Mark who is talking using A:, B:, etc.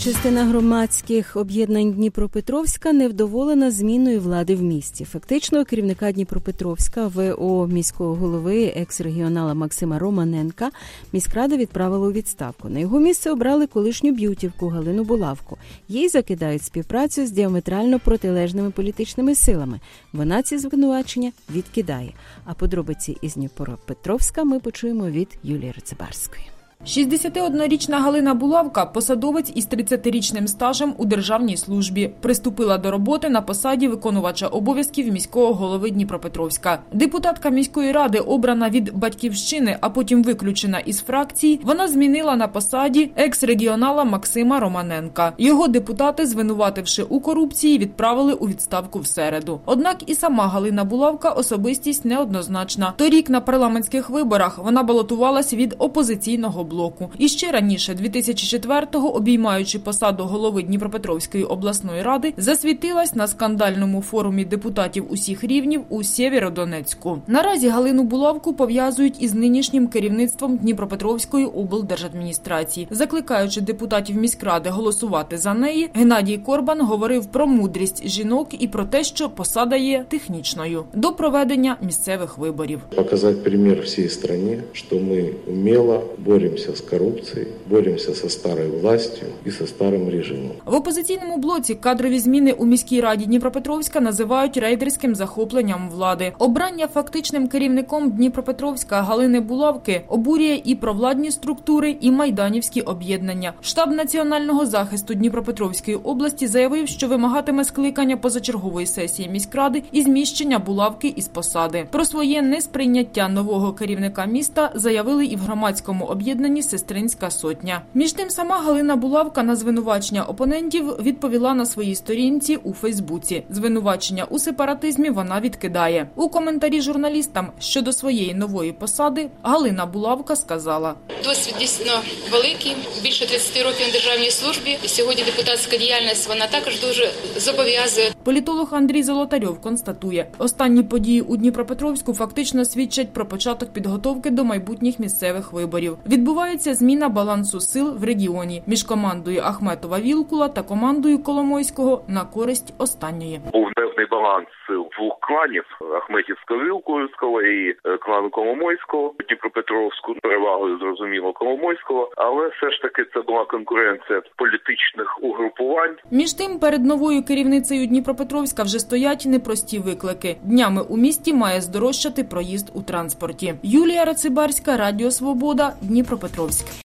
A: Частина громадських об'єднань Дніпропетровська невдоволена зміною влади в місті. Фактично, керівника Дніпропетровська, ВО міського голови, екс-регіонала Максима Романенка, міськрада відправила у відставку. На його місце обрали колишню б'ютівку Галину Булавку. Їй закидають співпрацю з діаметрально протилежними політичними силами. Вона ці звинувачення відкидає. А подробиці із Дніпропетровська ми почуємо від Юлії Рацибарської.
B: 61-річна Галина Булавка – посадовець із 30-річним стажем у державній службі. Приступила до роботи на посаді виконувача обов'язків міського голови Дніпропетровська. Депутатка міської ради, обрана від «Батьківщини», а потім виключена із фракції, вона змінила на посаді екс-регіонала Максима Романенка. Його депутати, звинувативши у корупції, відправили у відставку в середу. Однак і сама Галина Булавка – особистість неоднозначна. Торік на парламентських виборах вона балотувалась від опозиційного блоку. І ще раніше, 2004-го, обіймаючи посаду голови Дніпропетровської обласної ради, засвітилась на скандальному форумі депутатів усіх рівнів у Сєвєродонецьку. Наразі Галину Булавку пов'язують із нинішнім керівництвом Дніпропетровської облдержадміністрації. Закликаючи депутатів міськради голосувати за неї, Геннадій Корбан говорив про мудрість жінок і про те, що посада є технічною до проведення місцевих виборів.
C: Показати приклад всій країні, що ми вміло боремся с коррупцией, боремся со старой властью и со старым режимом.
B: В опозиційному блоці кадрові зміни у міській раді Дніпропетровська називають рейдерським захопленням влади. Обрання фактичним керівником Дніпропетровська Галини Булавки обурює і провладні структури, і майданівські об'єднання. Штаб національного захисту Дніпропетровської області заявив, що вимагатиме скликання позачергової сесії міськради і зміщення Булавки із посади. Про своє несприйняття нового керівника міста заявили і в громадському об'єднанні «Сестринська сотня». Між тим, сама Галина Булавка на звинувачення опонентів відповіла на своїй сторінці у Фейсбуці. Звинувачення у сепаратизмі вона відкидає. У коментарі журналістам щодо своєї нової посади Галина Булавка сказала:
D: «Досвід дійсно великий, більше 30 років на державній службі. І сьогодні депутатська діяльність, вона також дуже зобов'язує».
B: Політолог Андрій Золотарьов констатує, останні події у Дніпропетровську фактично свідчать про початок підготовки до майбутніх місцевих виборів. Відбувається зміна балансу сил в регіоні між командою Ахметова-Вілкула та командою Коломойського на користь останньої.
E: Був певний баланс сил двох кланів – Ахметівсько-Вілкульського і клану Коломойського. Дніпропетровську перевагою, зрозуміло, Коломойського, але все ж таки це була конкуренція політичних угрупувань.
B: Між тим, перед новою керівницею Дніпропетровська вже стоять непрості виклики. Днями у місті має здорожчати проїзд у транспорті. Юлія Рацибарська, Радіо Свобода, Дніпропетровськ.